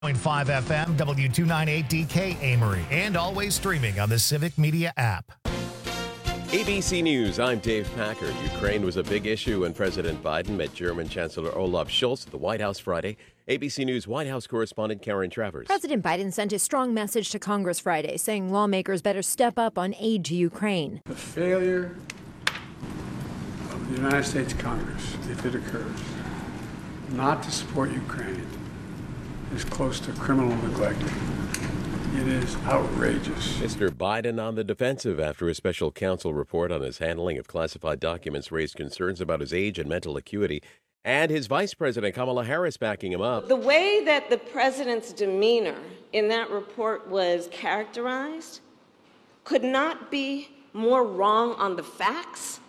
FM, W298DK Amory, and always streaming on the Civic Media app. ABC News, I'm Dave Packer. Ukraine was a big issue when President Biden met German Chancellor Olaf Scholz at the White House Friday. ABC News White House correspondent Karen Travers. President Biden sent a strong message to Congress Friday, saying lawmakers better step up on aid to Ukraine. The failure of the United States Congress, if it occurs, not to support Ukraine is close to criminal neglect. It is outrageous. Mr. Biden on the defensive after a special counsel report on his handling of classified documents raised concerns about his age and mental acuity, and his vice president Kamala Harris backing him up. The way that the president's demeanor in that report was characterized could not be more wrong on the facts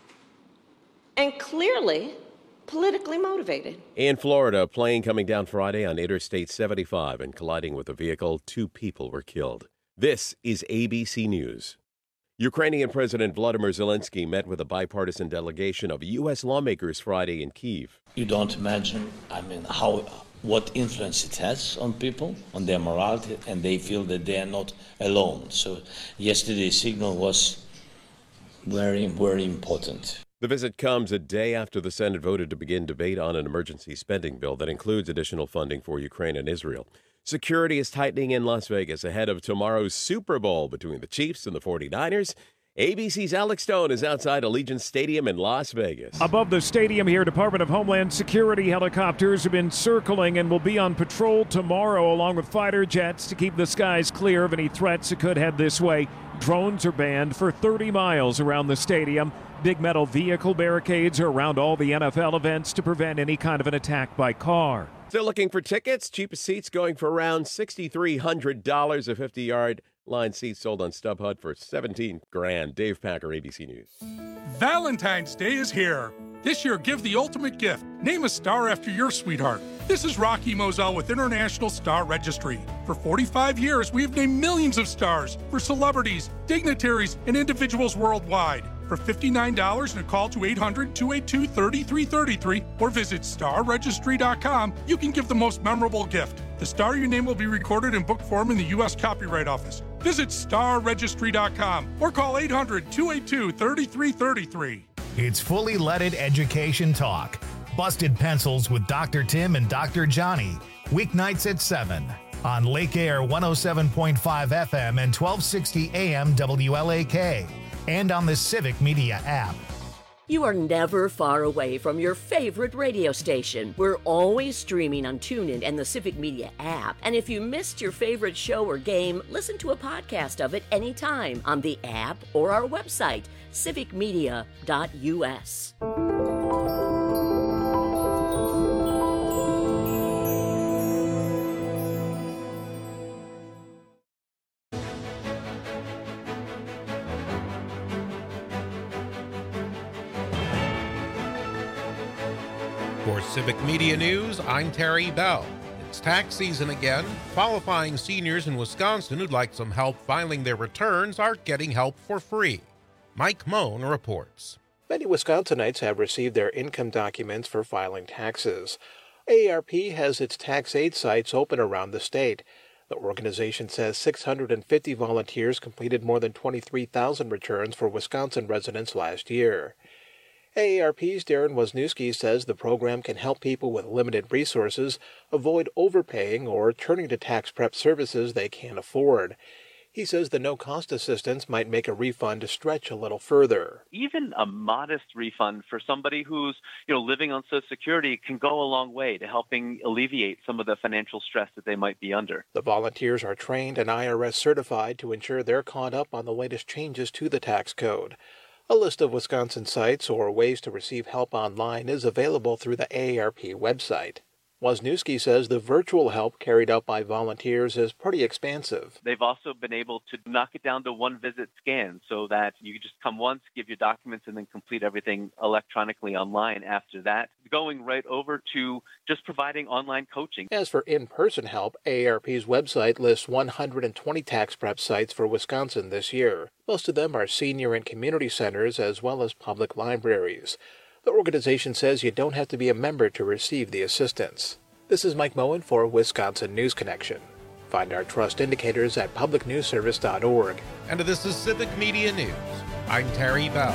and clearly politically motivated. In Florida, a plane coming down Friday on Interstate 75 and colliding with a vehicle. 2 people were killed. This is ABC News. Ukrainian President Volodymyr Zelensky met with a bipartisan delegation of U.S. lawmakers Friday in Kyiv. You don't imagine, what influence it has on people, on their morality, and they feel that they are not alone. So yesterday's signal was very, very important. The visit comes a day after the Senate voted to begin debate on an emergency spending bill that includes additional funding for Ukraine and Israel. Security is tightening in Las Vegas ahead of tomorrow's Super Bowl between the Chiefs and the 49ers. ABC's Alex Stone is outside Allegiant Stadium in Las Vegas. Above the stadium here, Department of Homeland Security helicopters have been circling and will be on patrol tomorrow along with fighter jets to keep the skies clear of any threats that could head this way. Drones are banned for 30 miles around the stadium. Big metal vehicle barricades are around all the NFL events to prevent any kind of an attack by car. Still looking for tickets? Cheapest seats going for around $6,300. A 50-yard line seat sold on StubHub for $17,000. Dave Packer, ABC News. Valentine's Day is here. This year, give the ultimate gift. Name a star after your sweetheart. This is Rocky Moselle with International Star Registry. For 45 years, we have named millions of stars for celebrities, dignitaries, and individuals worldwide. For $59 and a call to 800-282-3333 or visit starregistry.com, you can give the most memorable gift. The star you name will be recorded in book form in the U.S. Copyright Office. Visit starregistry.com or call 800-282-3333. It's fully leaded education talk. Busted Pencils with Dr. Tim and Dr. Johnny. Weeknights at 7 on Lake Air 107.5 FM and 1260 AM WLAK. And on the Civic Media app. You are never far away from your favorite radio station. We're always streaming on TuneIn and the Civic Media app. And if you missed your favorite show or game, listen to a podcast of it anytime on the app or our website, civicmedia.us. For Civic Media News, I'm Terry Bell. It's tax season again. Qualifying seniors in Wisconsin who'd like some help filing their returns are getting help for free. Mike Moan reports. Many Wisconsinites have received their income documents for filing taxes. AARP has its tax aid sites open around the state. The organization says 650 volunteers completed more than 23,000 returns for Wisconsin residents last year. AARP's Darren Wisniewski says the program can help people with limited resources avoid overpaying or turning to tax prep services they can't afford. He says the no-cost assistance might make a refund stretch a little further. Even a modest refund for somebody who's, living on Social Security can go a long way to helping alleviate some of the financial stress that they might be under. The volunteers are trained and IRS certified to ensure they're caught up on the latest changes to the tax code. A list of Wisconsin sites or ways to receive help online is available through the AARP website. Wisniewski says the virtual help carried out by volunteers is pretty expansive. They've also been able to knock it down to one-visit scan so that you just come once, give your documents, and then complete everything electronically online after that, going right over to just providing online coaching. As for in-person help, AARP's website lists 120 tax prep sites for Wisconsin this year. Most of them are senior and community centers as well as public libraries. The organization says you don't have to be a member to receive the assistance. This is Mike Moen for Wisconsin News Connection. Find our trust indicators at publicnewsservice.org. And this is Civic Media News. I'm Terry Bell.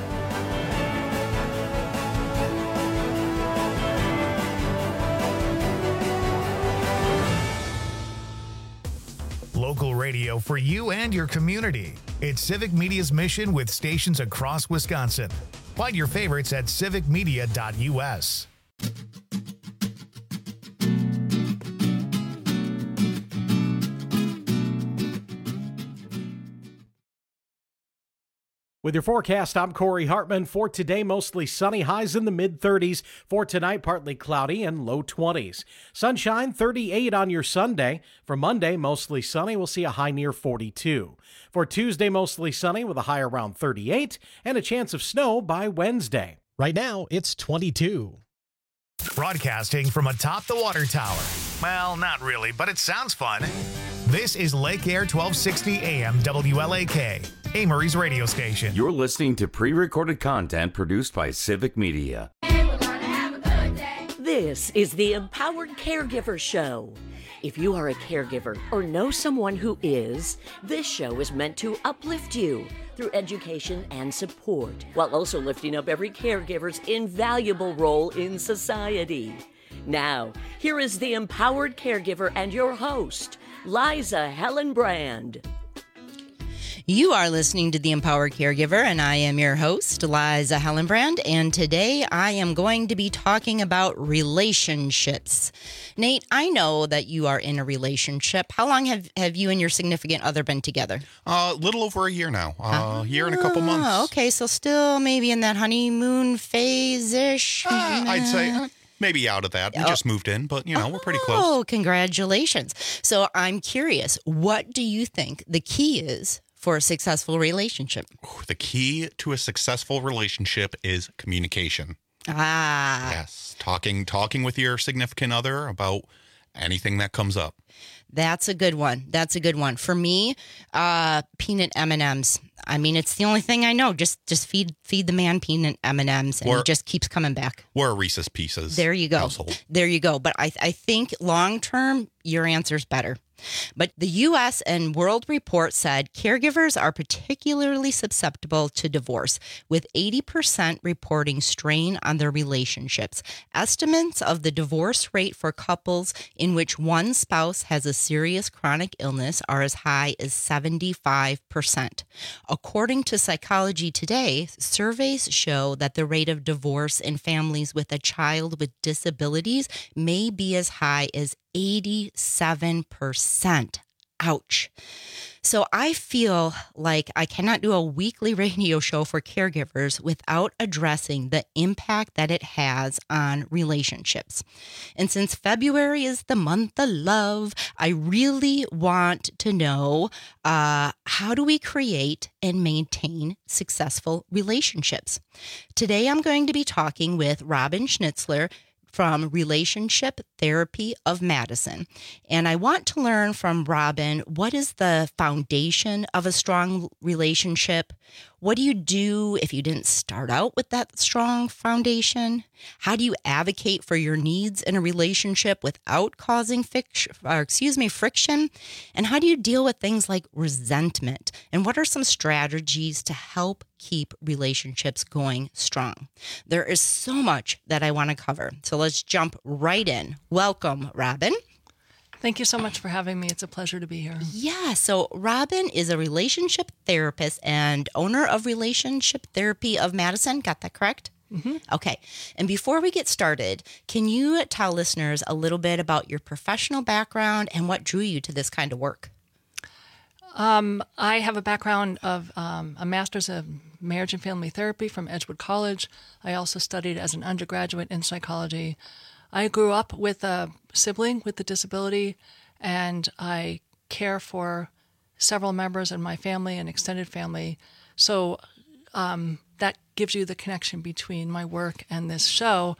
Local radio for you and your community. It's Civic Media's mission with stations across Wisconsin. Find your favorites at civicmedia.us. With your forecast, I'm Corey Hartman. For today, mostly sunny, highs in the mid-30s. For tonight, partly cloudy and low 20s. Sunshine, 38 on your Sunday. For Monday, mostly sunny, we'll see a high near 42. For Tuesday, mostly sunny with a high around 38 and a chance of snow by Wednesday. Right now, it's 22. Broadcasting from atop the water tower. Well, not really, but it sounds fun. This is Lake Air 1260 AM WLAK, Amory's radio station. You're listening to pre-recorded content produced by Civic Media. This is the Empowered Caregiver Show. If you are a caregiver or know someone who is, this show is meant to uplift you through education and support, while also lifting up every caregiver's invaluable role in society. Now, here is the Empowered Caregiver and your host, Liza Hellenbrand. You are listening to The Empowered Caregiver, and I am your host, Liza Hellenbrand, and today I am going to be talking about relationships. Nate, I know that you are in a relationship. How long have you and your significant other been together? A little over a year now. A year and a couple months. Okay, so still maybe in that honeymoon phase-ish? I'd say maybe out of that. We just moved in, but, we're pretty close. Oh, congratulations. So I'm curious, what do you think the key is for a successful relationship? The key to a successful relationship is communication. Yes, talking with your significant other about anything that comes up. That's a good one. For me, peanut M&Ms. I mean, it's the only thing I know. Just feed the man peanut M&Ms, and he just keeps coming back. Or a Reese's Pieces. There you go. Household. There you go. But I think long term, your answer's better. But the U.S. and World Report said caregivers are particularly susceptible to divorce, with 80% reporting strain on their relationships. Estimates of the divorce rate for couples in which one spouse has a serious chronic illness are as high as 75%. According to Psychology Today, surveys show that the rate of divorce in families with a child with disabilities may be as high as 87%. Ouch. So I feel like I cannot do a weekly radio show for caregivers without addressing the impact that it has on relationships. And since February is the month of love, I really want to know how do we create and maintain successful relationships? Today I'm going to be talking with Robin Schnitzler from Relationship Therapy of Madison. And I want to learn from Robin, what is the foundation of a strong relationship? What do you do if you didn't start out with that strong foundation? How do you advocate for your needs in a relationship without causing friction? And how do you deal with things like resentment? And what are some strategies to help keep relationships going strong? There is so much that I want to cover. So let's jump right in. Welcome, Robin. Thank you so much for having me. It's a pleasure to be here. Yeah, so Robin is a relationship therapist and owner of Relationship Therapy of Madison. Got that correct? Mm-hmm. Okay. And before we get started, can you tell listeners a little bit about your professional background and what drew you to this kind of work? I have a background of a master's of marriage and family therapy from Edgewood College. I also studied as an undergraduate in psychology. I grew up with a sibling with a disability, and I care for several members in my family and extended family. So that gives you the connection between my work and this show.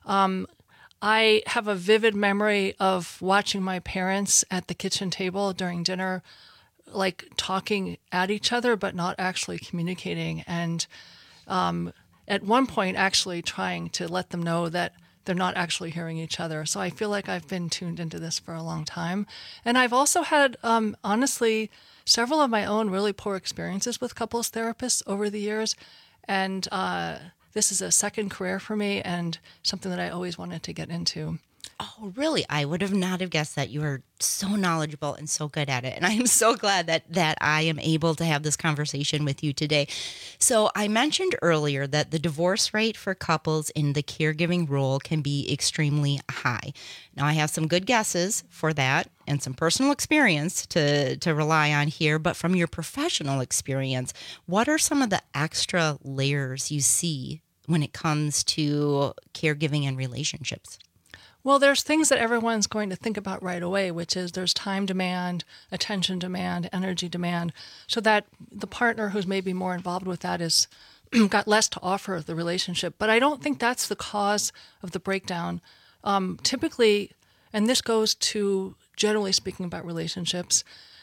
I have a vivid memory of watching my parents at the kitchen table during dinner, like talking at each other, but not actually communicating. And at one point, actually trying to let them know that they're not actually hearing each other. So I feel like I've been tuned into this for a long time. And I've also had, honestly, several of my own really poor experiences with couples therapists over the years. And this is a second career for me and something that I always wanted to get into. Oh, really? I would have not have guessed that. You are so knowledgeable and so good at it. And I am so glad that I am able to have this conversation with you today. So I mentioned earlier that the divorce rate for couples in the caregiving role can be extremely high. Now, I have some good guesses for that and some personal experience to rely on here. But from your professional experience, what are some of the extra layers you see when it comes to caregiving and relationships? Well, there's things that everyone's going to think about right away, which is there's time demand, attention demand, energy demand, so that the partner who's maybe more involved with that is got less to offer the relationship. But I don't think that's the cause of the breakdown. Typically, and this goes to generally speaking about relationships,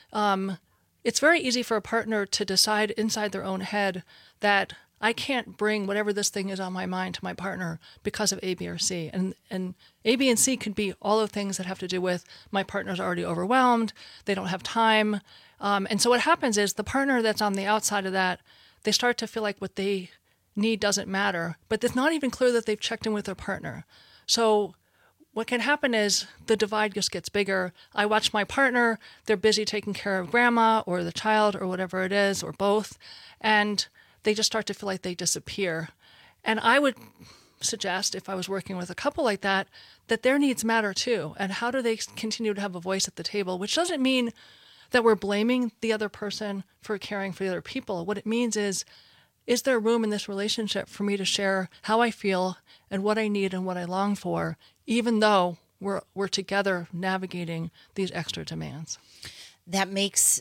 it's very easy for a partner to decide inside their own head that I can't bring whatever this thing is on my mind to my partner because of A, B, or C. And A, B, and C could be all of things that have to do with my partner's already overwhelmed, they don't have time. And so what happens is the partner that's on the outside of that, they start to feel like what they need doesn't matter, but it's not even clear that they've checked in with their partner. So what can happen is the divide just gets bigger. I watch my partner, they're busy taking care of grandma or the child or whatever it is, or both, and they just start to feel like they disappear. And I would suggest, if I was working with a couple like that, that their needs matter too. And how do they continue to have a voice at the table? Which doesn't mean that we're blaming the other person for caring for the other people. What it means is there room in this relationship for me to share how I feel and what I need and what I long for, even though we're together navigating these extra demands? That makes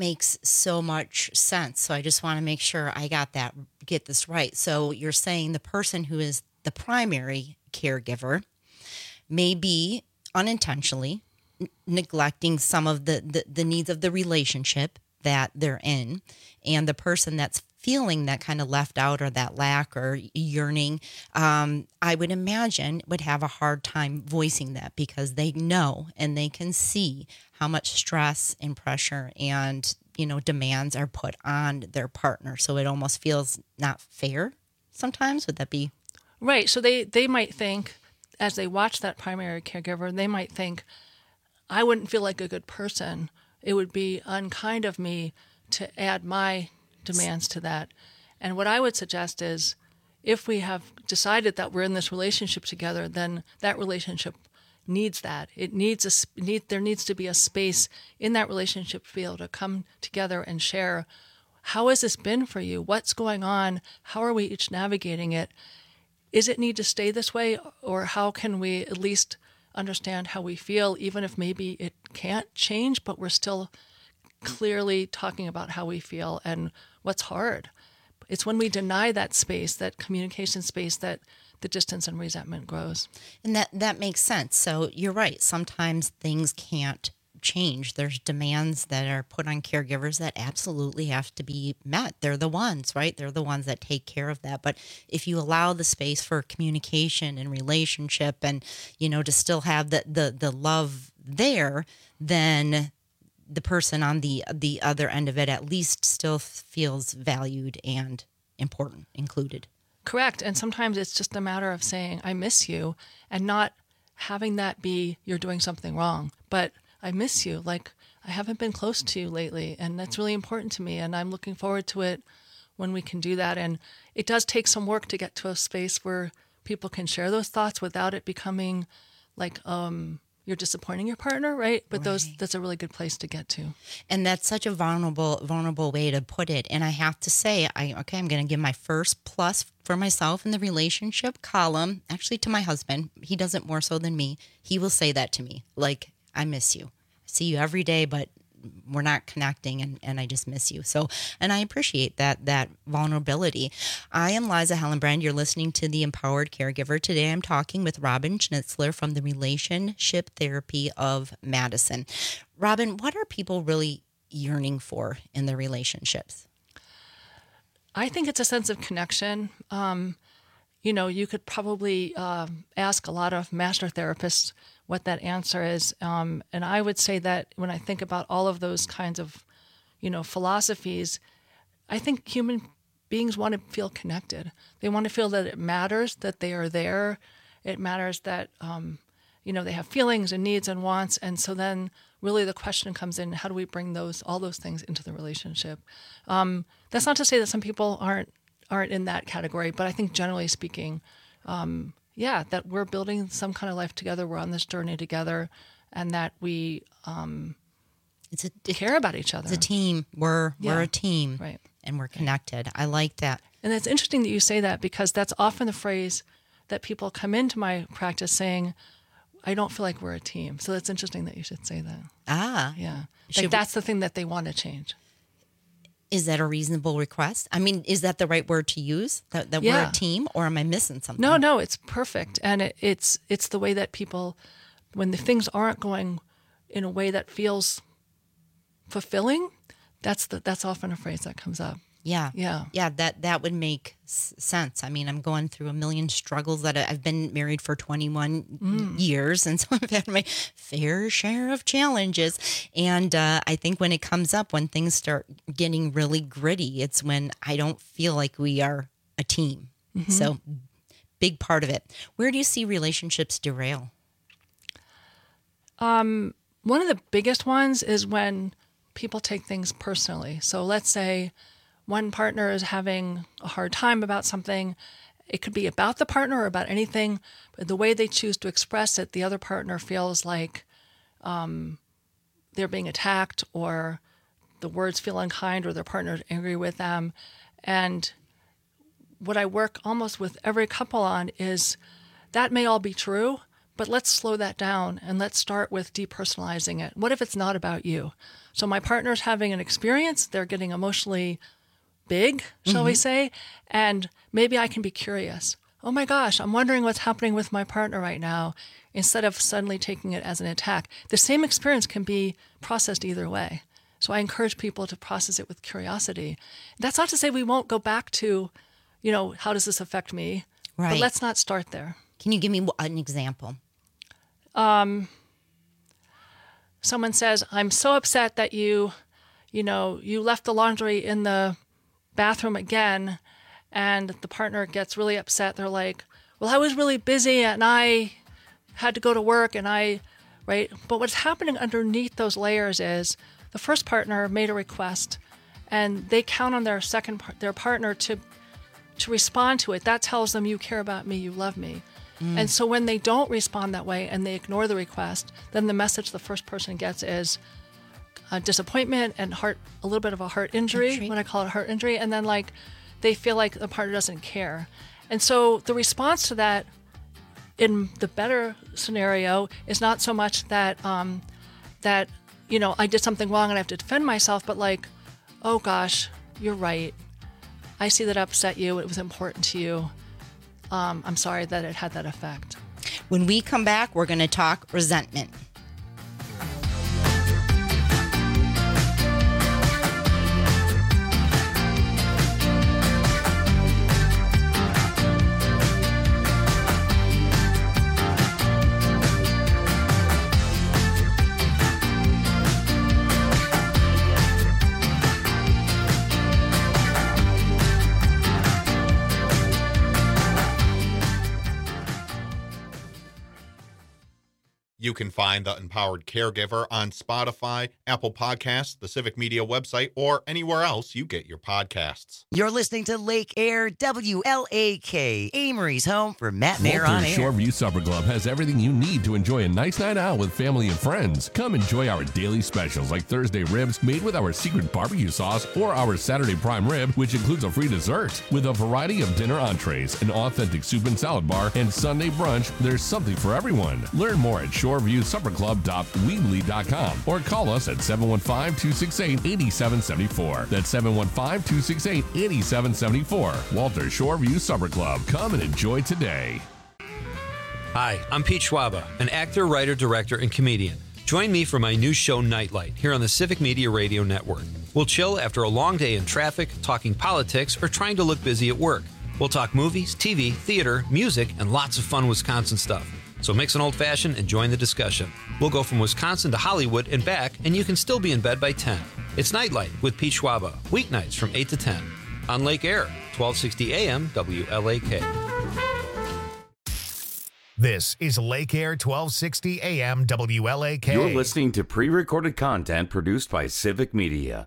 so much sense. So I just want to make sure I get this right. So you're saying the person who is the primary caregiver may be unintentionally neglecting some of the needs of the relationship that they're in, and the person that's feeling that kind of left out or that lack or yearning, I would imagine would have a hard time voicing that because they know and they can see how much stress and pressure and, demands are put on their partner. So it almost feels not fair sometimes. Would that be? Right. So they might think, as they watch that primary caregiver, they might think, I wouldn't feel like a good person. It would be unkind of me to add my demands to that. And what I would suggest is, if we have decided that we're in this relationship together, then that relationship needs that. There needs to be a space in that relationship to be able to come together and share, how has this been for you? What's going on? How are we each navigating it? Is it need to stay this way? Or how can we at least understand how we feel, even if maybe it can't change, but we're still clearly talking about how we feel and what's hard. It's when we deny that space, that communication space, that the distance and resentment grows. And that makes sense. So you're right. Sometimes things can't change. There's demands that are put on caregivers that absolutely have to be met. They're the ones, right? They're the ones that take care of that. But if you allow the space for communication and relationship and, to still have the love there, then the person on the other end of it at least still feels valued and important, included. Correct. And sometimes it's just a matter of saying, I miss you, and not having that be, you're doing something wrong. But I miss you. Like, I haven't been close to you lately, and that's really important to me. And I'm looking forward to it when we can do that. And it does take some work to get to a space where people can share those thoughts without it becoming like, you're disappointing your partner, right? But that's a really good place to get to. And that's such a vulnerable way to put it. And I have to say, I'm going to give my first plus for myself in the relationship column, actually to my husband. He does it more so than me. He will say that to me, like, I miss you. I see you every day, but we're not connecting and I just miss you. So, and I appreciate that vulnerability. I am Liza Hellenbrand. You're listening to The Empowered Caregiver. Today I'm talking with Robin Schnitzler from the Relationship Therapy of Madison. Robin, what are people really yearning for in their relationships? I think it's a sense of connection. you could probably ask a lot of master therapists what that answer is. And I would say that when I think about all of those kinds of, philosophies, I think human beings want to feel connected. They want to feel that it matters, that they are there. It matters that, they have feelings and needs and wants. And so then really the question comes in, how do we bring all those things into the relationship? That's not to say that some people aren't in that category, but I think generally speaking, that we're building some kind of life together. We're on this journey together, and that we care about each other. It's a team. We're a team, right? And we're connected. I like that. And it's interesting that you say that, because that's often the phrase that people come into my practice saying, I don't feel like we're a team. So that's interesting that you should say that. Yeah. That's the thing that they want to change. Is that a reasonable request? I mean, is that the right word to use? That we're a team, or am I missing something? No, it's perfect. And it's the way that people, when the things aren't going in a way that feels fulfilling, that's often a phrase that comes up. Yeah. That would make sense. I mean, I'm going through a million struggles. That I've been married for 21 years, and so I've had my fair share of challenges. And I think when it comes up, when things start getting really gritty, it's when I don't feel like we are a team. Mm-hmm. So, big part of it. Where do you see relationships derail? One of the biggest ones is when people take things personally. So let's say one partner is having a hard time about something. It could be about the partner or about anything, but the way they choose to express it, the other partner feels like they're being attacked, or the words feel unkind, or their partner is angry with them. And what I work almost with every couple on is that may all be true, but let's slow that down and let's start with depersonalizing it. What if it's not about you? So my partner's having an experience, they're getting emotionally big, shall we say, and maybe I can be curious. Oh my gosh, I'm wondering what's happening with my partner right now, instead of suddenly taking it as an attack. The same experience can be processed either way. So I encourage people to process it with curiosity. That's not to say we won't go back to, how does this affect me? Right. But let's not start there. Can you give me an example? Someone says, I'm so upset that you left the laundry in the bathroom again, and the partner gets really upset. They're like, well, I was really busy and I had to go to work right? But what's happening underneath those layers is the first partner made a request and they count on their partner to respond to it. That tells them, you care about me, you love me. And so when they don't respond that way and they ignore the request, then the message the first person gets is disappointment and a little bit of a heart injury, when I call it a heart injury. And then they feel like the partner doesn't care. And so the response to that in the better scenario is not so much that, I did something wrong and I have to defend myself, but oh gosh, you're right. I see that upset you. It was important to you. I'm sorry that it had that effect. When we come back, we're going to talk resentment. You can find The Empowered Caregiver on Spotify, Apple Podcasts, the Civic Media website, or anywhere else you get your podcasts. You're listening to Lake Air WLAK, Amory's home for Matt Mayer on air. Shoreview Supper Club has everything you need to enjoy a nice night out with family and friends. Come enjoy our daily specials like Thursday ribs made with our secret barbecue sauce, or our Saturday prime rib, which includes a free dessert. With a variety of dinner entrees, an authentic soup and salad bar, and Sunday brunch, there's something for everyone. Learn more at shoreviewsupperclub.weebly.com or call us at 715-268-8774. That's 715-268-8774. Walter Shoreview Supper Club. Come and enjoy today. Hi, I'm Pete Schwaba, an actor, writer, director, and comedian. Join me for my new show, Nightlight, here on the Civic Media Radio Network. We'll chill after a long day in traffic, talking politics, or trying to look busy at work. We'll talk movies, TV, theater, music, and lots of fun Wisconsin stuff. So mix an old-fashioned and join the discussion. We'll go from Wisconsin to Hollywood and back, and you can still be in bed by 10. It's Nightlight with Pete Schwaba, weeknights from 8 to 10 on Lake Air, 1260 AM WLAK. This is Lake Air 1260 AM WLAK. You're listening to pre-recorded content produced by Civic Media.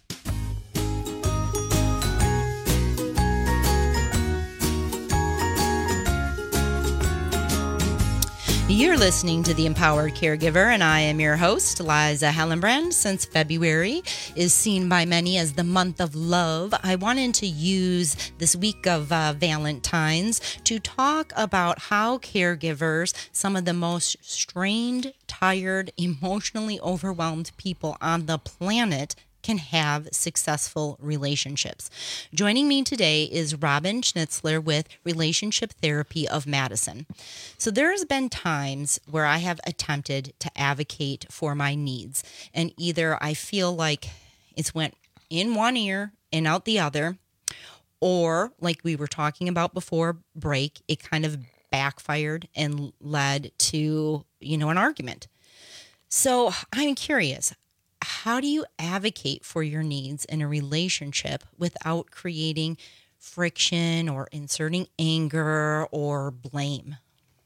You're listening to The Empowered Caregiver, and I am your host, Liza Hallenbrand. Since February is seen by many as the month of love, I wanted to use this week of Valentine's to talk about how caregivers, some of the most strained, tired, emotionally overwhelmed people on the planet, can have successful relationships. Joining me today is Robin Schnitzler with Relationship Therapy of Madison. So there's been times where I have attempted to advocate for my needs, and either I feel like it's went in one ear and out the other, or like we were talking about before break, it kind of backfired and led to, an argument. So I'm curious, how do you advocate for your needs in a relationship without creating friction or inserting anger or blame?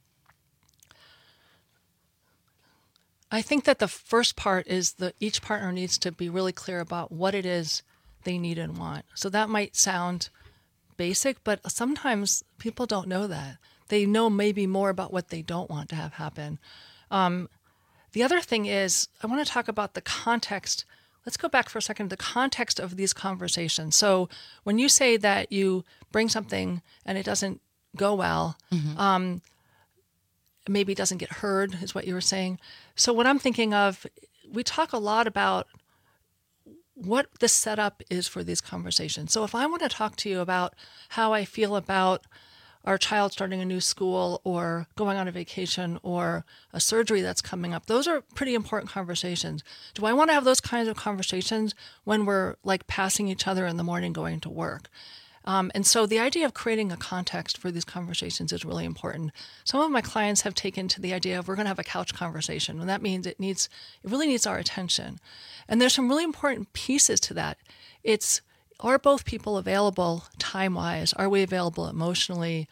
I think that the first part is that each partner needs to be really clear about what it is they need and want. So that might sound basic, but sometimes people don't know that. They know maybe more about what they don't want to have happen. The other thing is, I want to talk about the context. Let's go back for a second, the context of these conversations. So when you say that you bring something and it doesn't go well, maybe it doesn't get heard, is what you were saying. So what I'm thinking of, we talk a lot about what the setup is for these conversations. So if I want to talk to you about how I feel about our child starting a new school or going on a vacation or a surgery that's coming up, those are pretty important conversations. Do I want to have those kinds of conversations when we're like passing each other in the morning going to work? And so the idea of creating a context for these conversations is really important. Some of my clients have taken to the idea of we're going to have a couch conversation, and that means it really needs our attention. And there's some really important pieces to that. Are both people available time-wise? Are we available emotionally?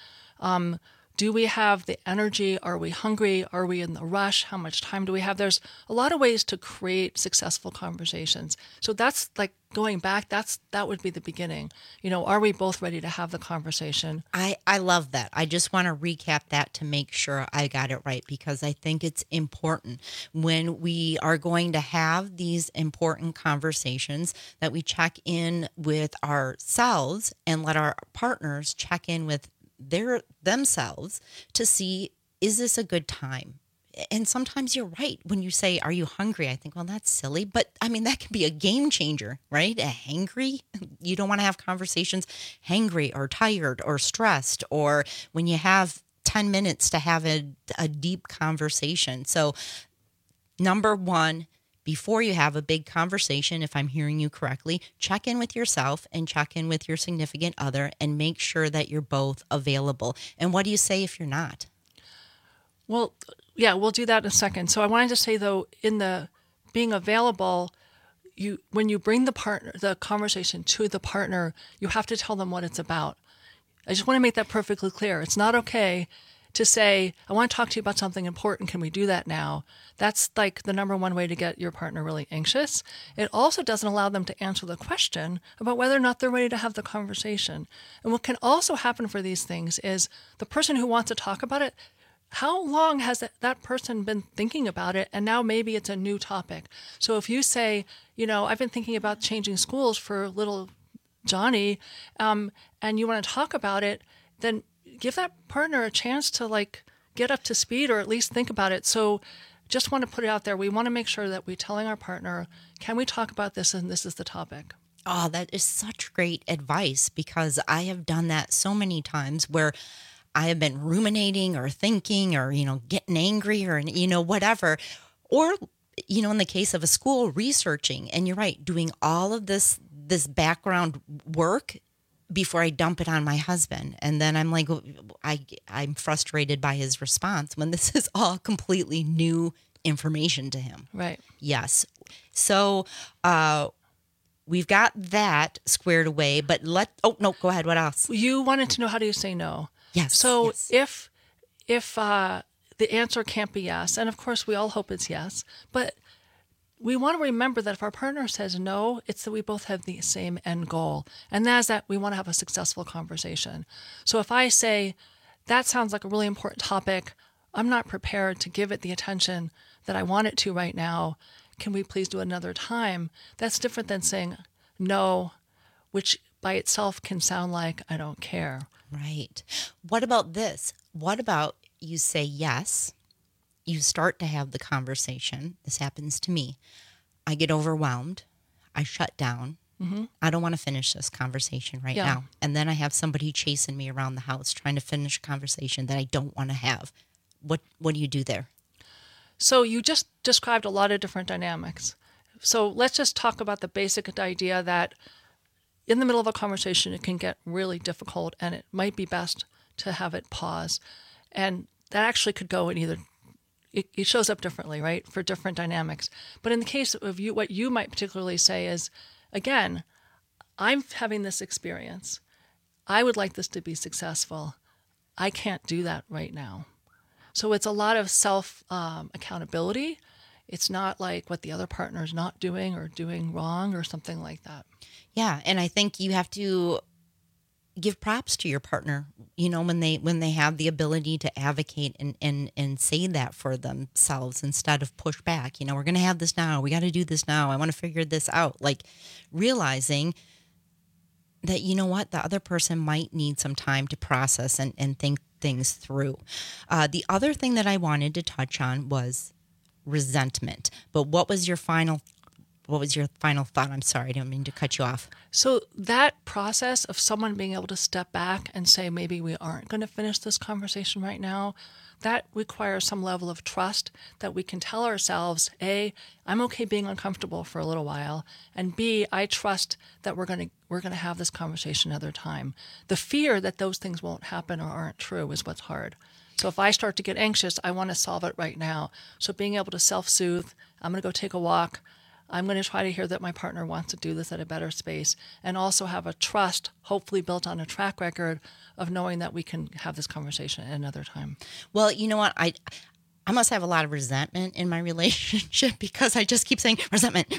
Do we have the energy? Are we hungry? Are we in the rush? How much time do we have? There's a lot of ways to create successful conversations. So that's like going back, that would be the beginning. Are we both ready to have the conversation? I love that. I just want to recap that to make sure I got it right, because I think it's important when we are going to have these important conversations that we check in with ourselves and let our partners check in with themselves to see, is this a good time? And sometimes you're right when you say, are you hungry? I think, well, that's silly. But I mean, that can be a game changer, right? Hangry. You don't want to have conversations hangry or tired or stressed, or when you have 10 minutes to have a deep conversation. So number one, before you have a big conversation, if I'm hearing you correctly, check in with yourself and check in with your significant other and make sure that you're both available. And what do you say if you're not? Well, yeah, we'll do that in a second. So I wanted to say, though, in the being available, when you bring the conversation to the partner, you have to tell them what it's about. I just want to make that perfectly clear. It's not okay to say, I want to talk to you about something important. Can we do that now? That's like the number one way to get your partner really anxious. It also doesn't allow them to answer the question about whether or not they're ready to have the conversation. And what can also happen for these things is the person who wants to talk about it, how long has that person been thinking about it? And now maybe it's a new topic. So if you say, I've been thinking about changing schools for little Johnny, and you want to talk about it, then give that partner a chance to get up to speed or at least think about it. So just want to put it out there. We want to make sure that we're telling our partner, can we talk about this? And this is the topic. Oh, that is such great advice, because I have done that so many times where I have been ruminating or thinking or, getting angry or, whatever. Or, in the case of a school, researching. And you're right, doing all of this background work before I dump it on my husband. And then I'm like, I'm frustrated by his response when this is all completely new information to him. Right. Yes. So we've got that squared away, but oh, no, go ahead. What else? You wanted to know, how do you say no? Yes. So if the answer can't be yes, and of course we all hope it's yes, but we want to remember that if our partner says no, it's that we both have the same end goal. And that is that we want to have a successful conversation. So if I say, that sounds like a really important topic, I'm not prepared to give it the attention that I want it to right now, can we please do it another time? That's different than saying no, which by itself can sound like I don't care. Right. What about this? What about you say yes, you start to have the conversation. This happens to me. I get overwhelmed. I shut down. Mm-hmm. I don't want to finish this conversation right now. And then I have somebody chasing me around the house trying to finish a conversation that I don't want to have. What do you do there? So you just described a lot of different dynamics. So let's just talk about the basic idea that in the middle of a conversation, it can get really difficult and it might be best to have it pause. And that actually could go in either, it shows up differently, right, for different dynamics. But in the case of you, what you might particularly say is, again, I'm having this experience. I would like this to be successful. I can't do that right now. So it's a lot of self-accountability. It's not like what the other partner is not doing or doing wrong or something like that. Yeah, and I think you have to give props to your partner, when they have the ability to advocate and say that for themselves instead of push back. We're going to have this now. We got to do this now. I want to figure this out. Like realizing that, the other person might need some time to process and think things through. The other thing that I wanted to touch on was resentment. But what was your final thought? I'm sorry, I didn't mean to cut you off. So that process of someone being able to step back and say, maybe we aren't going to finish this conversation right now, that requires some level of trust that we can tell ourselves, A, I'm okay being uncomfortable for a little while, and B, I trust that we're going to have this conversation another time. The fear that those things won't happen or aren't true is what's hard. So if I start to get anxious, I want to solve it right now. So being able to self-soothe, I'm going to go take a walk. I'm going to try to hear that my partner wants to do this at a better space, and also have a trust, hopefully built on a track record of knowing that we can have this conversation at another time. Well, you know what? I must have a lot of resentment in my relationship because I just keep saying resentment.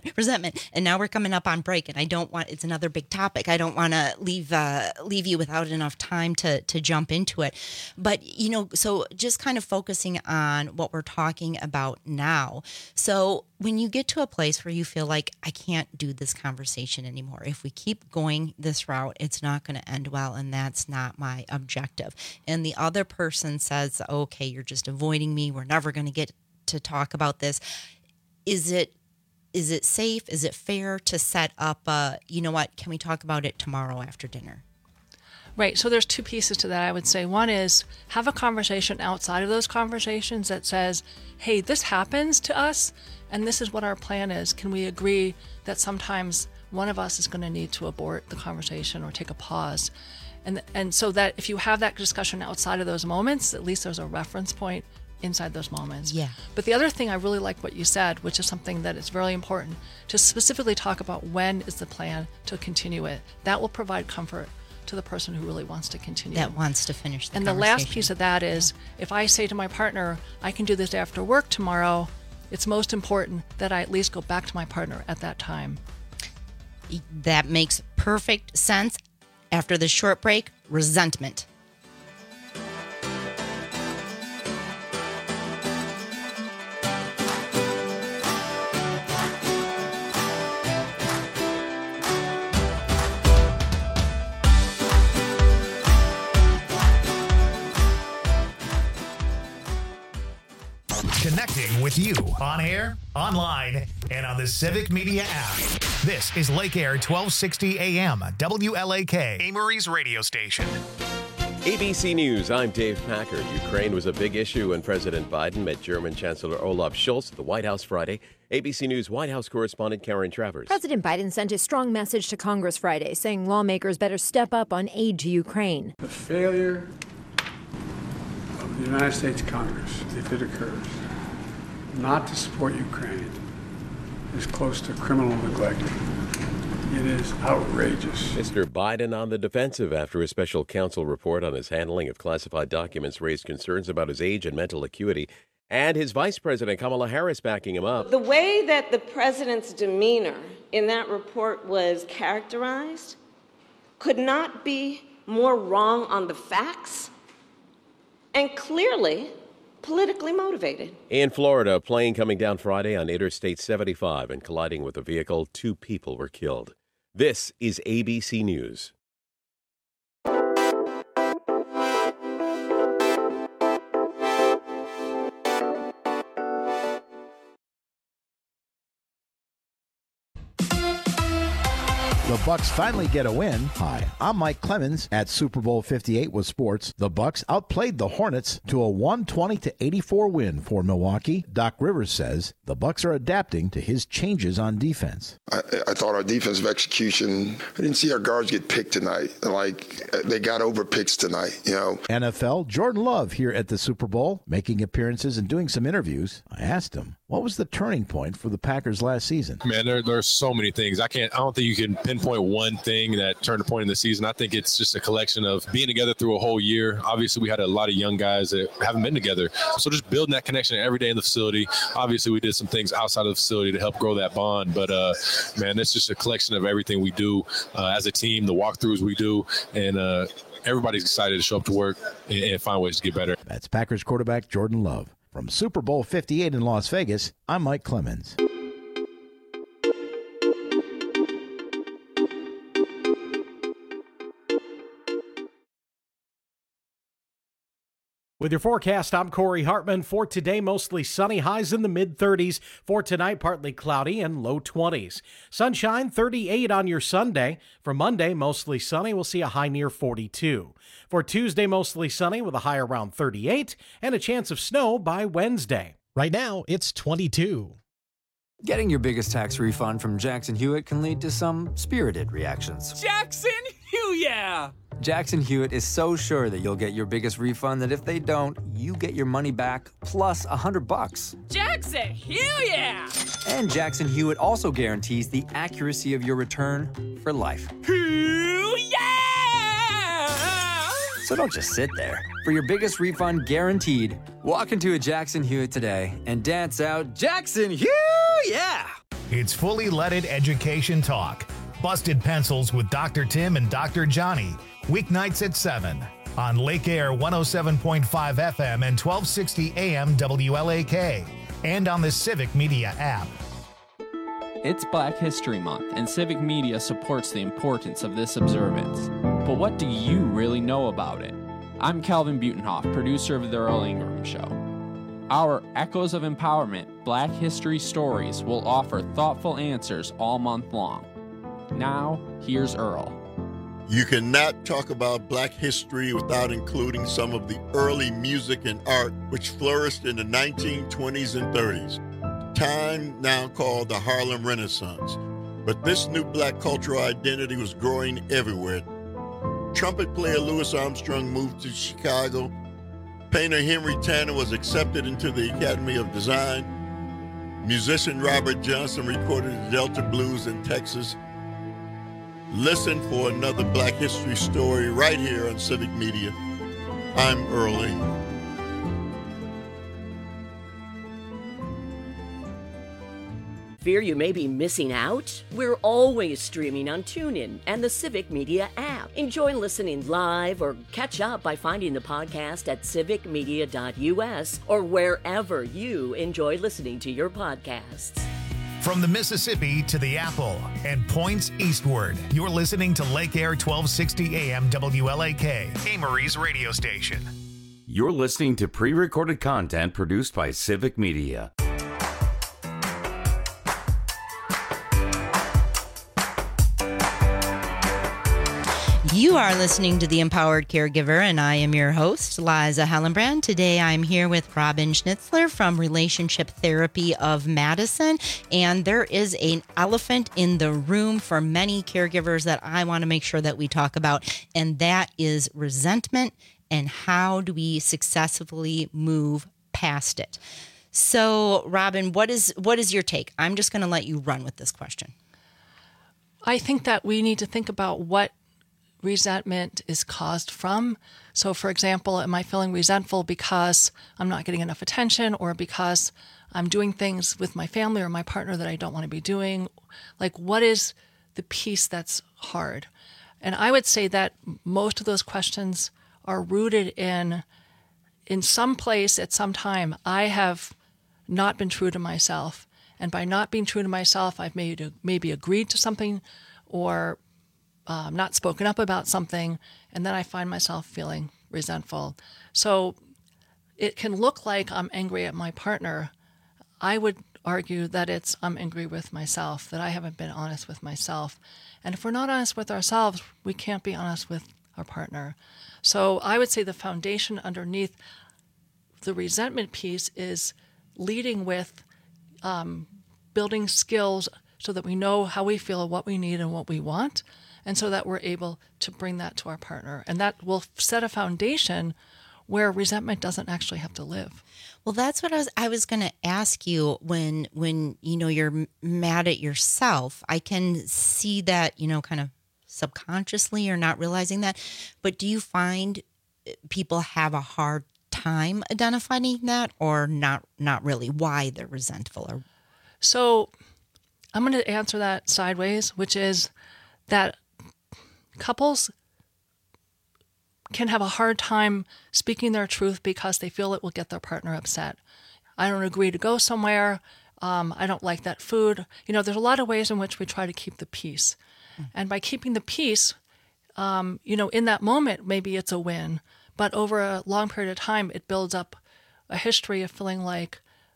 And now we're coming up on break and it's another big topic. I don't want to leave you without enough time to jump into it. But, so just kind of focusing on what we're talking about now. So when you get to a place where you feel like I can't do this conversation anymore, if we keep going this route, it's not going to end well. And that's not my objective. And the other person says, okay, you're just avoiding me. We're never going to get to talk about this. Is it safe? Is it fair to set up can we talk about it tomorrow after dinner? Right. So there's two pieces to that, I would say. One is have a conversation outside of those conversations that says, hey, this happens to us, and this is what our plan is. Can we agree that sometimes one of us is going to need to abort the conversation or take a pause? And so that if you have that discussion outside of those moments, at least there's a reference point inside those moments. Yeah. But the other thing I really like what you said, which is something that is very important, to specifically talk about when is the plan to continue it. That will provide comfort to the person who really wants to continue. That wants to finish the conversation. And the last piece of that is, if I say to my partner, I can do this after work tomorrow, it's most important that I at least go back to my partner at that time. That makes perfect sense. After the short break, resentment. Connecting with you on air, online, and on the Civic Media app. This is Lake Air 1260 AM, WLAK, Amory's radio station. ABC News, I'm Dave Packard. Ukraine was a big issue when President Biden met German Chancellor Olaf Scholz at the White House Friday. ABC News White House correspondent Karen Travers. President Biden sent a strong message to Congress Friday, saying lawmakers better step up on aid to Ukraine. The failure of the United States Congress, if it occurs, not to support Ukraine is close to criminal neglect. It is outrageous. Mr. Biden on the defensive after a special counsel report on his handling of classified documents raised concerns about his age and mental acuity, and his Vice President Kamala Harris backing him up. The way that the president's demeanor in that report was characterized could not be more wrong on the facts and clearly politically motivated. In Florida, a plane coming down Friday on Interstate 75 and colliding with a vehicle, 2 people were killed. This is ABC News. The Bucs finally get a win. Hi, I'm Mike Clemens at Super Bowl 58 with sports. The Bucs outplayed the Hornets to a 120-84 win for Milwaukee. Doc Rivers says the Bucs are adapting to his changes on defense. I thought our defensive execution, I didn't see our guards get picked tonight. Like, they got over picks tonight, you know. NFL, Jordan Love here at the Super Bowl, making appearances and doing some interviews. I asked him, what was the turning point for the Packers last season? Man, there's so many things. I don't think you can pinpoint one thing that turned the point in the season. I think it's just a collection of being together through a whole year. Obviously, we had a lot of young guys that haven't been together. So just building that connection every day in the facility. Obviously, we did some things outside of the facility to help grow that bond. But, man, it's just a collection of everything we do as a team, the walkthroughs we do, and everybody's excited to show up to work and find ways to get better. That's Packers quarterback Jordan Love. From Super Bowl 58 in Las Vegas, I'm Mike Clemens. With your forecast, I'm Corey Hartman. For today, mostly sunny, highs in the mid-30s. For tonight, partly cloudy and low 20s. Sunshine, 38 on your Sunday. For Monday, mostly sunny. We'll see a high near 42. For Tuesday, mostly sunny with a high around 38 and a chance of snow by Wednesday. Right now, it's 22. Getting your biggest tax refund from Jackson Hewitt can lead to some spirited reactions. Jackson Hewitt! Jackson Hewitt is so sure that you'll get your biggest refund that if they don't, you get your money back plus $100. Jackson Hewitt! And Jackson Hewitt also guarantees the accuracy of your return for life. Hewitt! So don't just sit there. For your biggest refund guaranteed, walk into a Jackson Hewitt today and dance out Jackson Hewitt! Yeah! It's fully leaded education talk. Busted Pencils with Dr. Tim and Dr. Johnny. Weeknights at 7 on Lake Air 107.5 FM and 1260 AM WLAK. And on the Civic Media app. It's Black History Month, and Civic Media supports the importance of this observance. But what do you really know about it? I'm Calvin Butenhoff, producer of The Earl Ingram Show. Our Echoes of Empowerment Black History Stories will offer thoughtful answers all month long. Now, here's Earl. You cannot talk about Black history without including some of the early music and art which flourished in the 1920s and 30s, time now called the Harlem Renaissance. But this new Black cultural identity was growing everywhere. Trumpet player Louis Armstrong moved to Chicago. Painter Henry Tanner was accepted into the Academy of Design. Musician Robert Johnson recorded the Delta Blues in Texas. Listen for another Black history story right here on Civic Media. I'm Earl Ingram. Fear you may be missing out? We're always streaming on TuneIn and the Civic Media app. Enjoy listening live or catch up by finding the podcast at civicmedia.us or wherever you enjoy listening to your podcasts. From the Mississippi to the Apple and points eastward, you're listening to Lake Air 1260 AM WLAK, Amory's radio station. You're listening to pre-recorded content produced by Civic Media. You are listening to The Empowered Caregiver, and I am your host, Liza Hellenbrand. Today I'm here with Robin Schnitzler from Relationship Therapy of Madison, and there is an elephant in the room for many caregivers that I want to make sure that we talk about, and that is resentment and how do we successfully move past it. So, Robin, what is your take? I'm just going to let you run with this question. I think that we need to think about what resentment is caused from. So, for example, am I feeling resentful because I'm not getting enough attention, or because I'm doing things with my family or my partner that I don't want to be doing? Like, what is the piece that's hard? And I would say that most of those questions are rooted in some place at some time. I have not been true to myself. And by not being true to myself, I've maybe agreed to something or not spoken up about something, and then I find myself feeling resentful. So it can look like I'm angry at my partner. I would argue that I'm angry with myself, that I haven't been honest with myself. And if we're not honest with ourselves, we can't be honest with our partner. So I would say the foundation underneath the resentment piece is leading with building skills so that we know how we feel, what we need, and what we want, and so that we're able to bring that to our partner. And that will set a foundation where resentment doesn't actually have to live. Well, that's what I was going to ask you. When you're mad at yourself, I can see that, kind of subconsciously or not realizing that. But do you find people have a hard time identifying that, or not really, why they're resentful? So I'm going to answer that sideways, which is that couples can have a hard time speaking their truth because they feel it will get their partner upset. I don't agree to go somewhere. I don't like that food. There's a lot of ways in which we try to keep the peace. And by keeping the peace, in that moment, maybe it's a win. But over a long period of time, it builds up a history of feeling like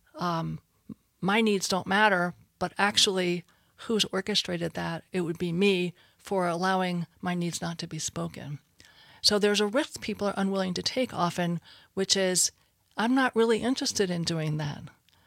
my needs don't matter, but actually who's orchestrated that? It would be me for allowing my needs not to be spoken. So there's a risk people are unwilling to take often, which is, I'm not really interested in doing that.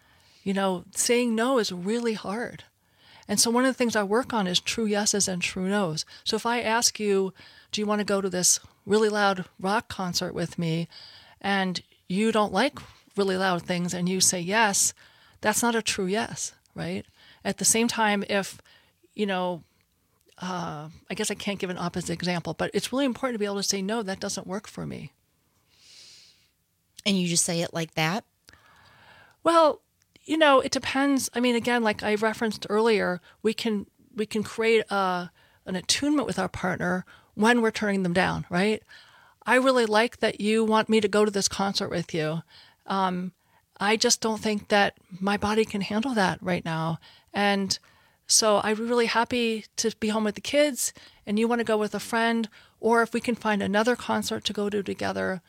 Saying no is really hard. And so one of the things I work on is true yeses and true nos. So if I ask you, do you want to go to this really loud rock concert with me, and you don't like really loud things, and you say yes, that's not a true yes, right? At the same time, if, I guess I can't give an opposite example, but it's really important to be able to say, no, that doesn't work for me. And you just say it like that? Well, it depends. I mean, again, like I referenced earlier, we can create an attunement with our partner when we're turning them down, right? I really like that you want me to go to this concert with you. I just don't think that my body can handle that right now. And so I'm really happy to be home with the kids, and you want to go with a friend, or if we can find another concert to go to together,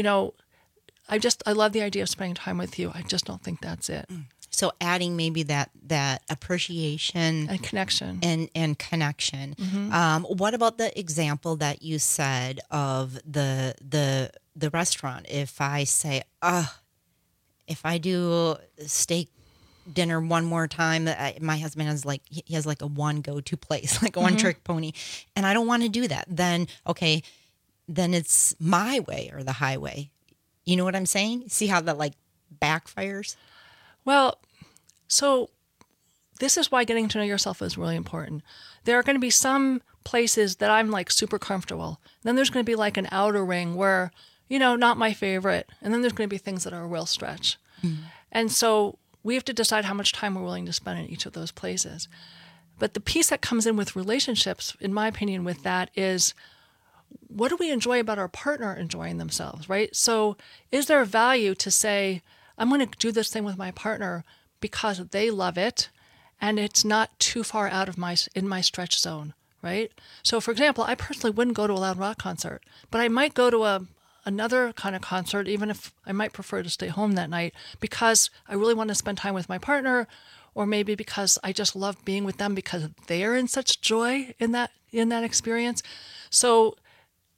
I love the idea of spending time with you. I just don't think that's it. So adding maybe that appreciation and connection and connection. Mm-hmm. What about the example that you said of the restaurant? If I say, if I do steak dinner one more time, my husband has he has a one go-to place, like a one trick pony, and I don't want to do that. Then it's my way or the highway. You know what I'm saying? See how that backfires? Well, so this is why getting to know yourself is really important. There are going to be some places that I'm super comfortable. Then there's going to be an outer ring where, not my favorite. And then there's going to be things that are a real stretch. Mm-hmm. And so we have to decide how much time we're willing to spend in each of those places. But the piece that comes in with relationships, in my opinion, with that is, what do we enjoy about our partner enjoying themselves, right? So is there value to say, I'm going to do this thing with my partner because they love it and it's not too far out of my stretch zone, right? So for example, I personally wouldn't go to a loud rock concert, but I might go to another kind of concert, even if I might prefer to stay home that night, because I really want to spend time with my partner, or maybe because I just love being with them because they are in such joy in that experience. So